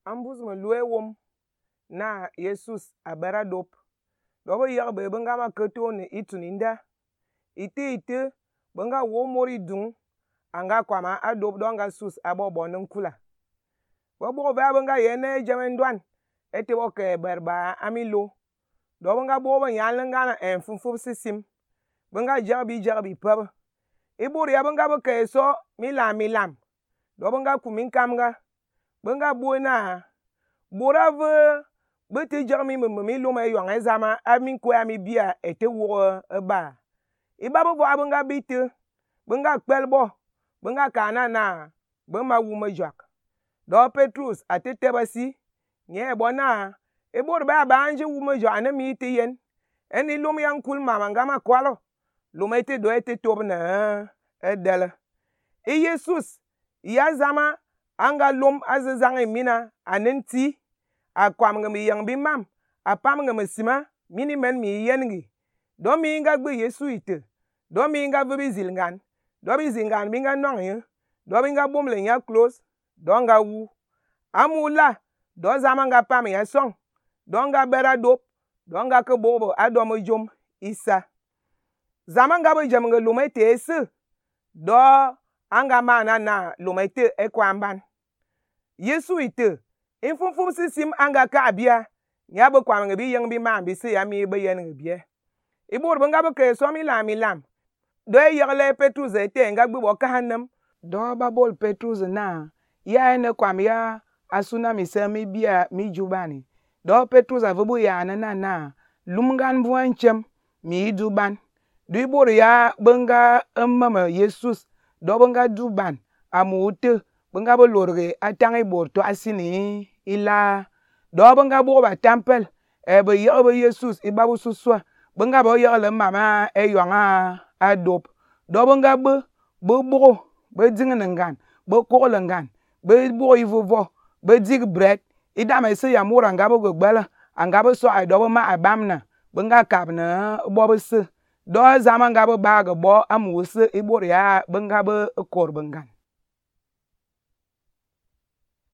Ambus me lue wom na Jesus abera dop. Do be yeg be nga ma keto ne ituninda. Ite benga wo mori dung anga kwama adop do nga sus abobo nkula. Bo ba benga yene jeme ndwan ete bo ke berba amilo. Do benga bo be yan nga na enfunfu sisim. Benga jabi peb. Ibur ya benga be ke so milam. Do benga kumin kamga. Benga buena bora ve bete jermi me lo me yong ezama ami ko ami bia ete wo ba. Iba bo benga bite benga kpelbo benga kanana benga wu me jak. Do Petrus atete basi nye bona ibur ba anje wu me jak ne mi te yen. Eni lum yang kul mama ngama kwalo. Lum ete do ete tob na edele. Jesus ya zama anga lum azizang mina anenti akwam ngam yang bi mam apam ngam sima mini men mi yengi do mi nga gbe Yesu ite do mi nga bi zilngan do bi zingan mi nga nong ye do bi nga bum le nya close do nga wu amula do zama nga pam ya song do nga bera dop do nga ke bobo adom jom isa zama nga be jem nga lumete ese do anga mana na lumete ekwamban Yesu ite infunfu sisim anga ka bia nya be kwam nga bi yang bi ma bi se ya mi be yen nga bia ibur benga be ke so mi lam do yegle Petrus ete nga gbe bo kahanam do ba bol Petrus na ya ne kwam ya asuna mi se mi bia mi jubani do Petrus avubu ya na lumgan buanchem mi duban do ibur ya benga mama Jesus do benga duban amute benga bo lorge atang ibor to asini ila do benga bo ba temple be yebe Jesus ibabu suswa benga bo yegle mama eyonga adop do benga be bugo be dingngan be kolengan be bo ivovo be dig bread idama se ya mura nga bo gbala anga bo so ai do ma abamna benga kabna bo be se do zama nga bo ba go bo amuse ibor ya benga be kor bengan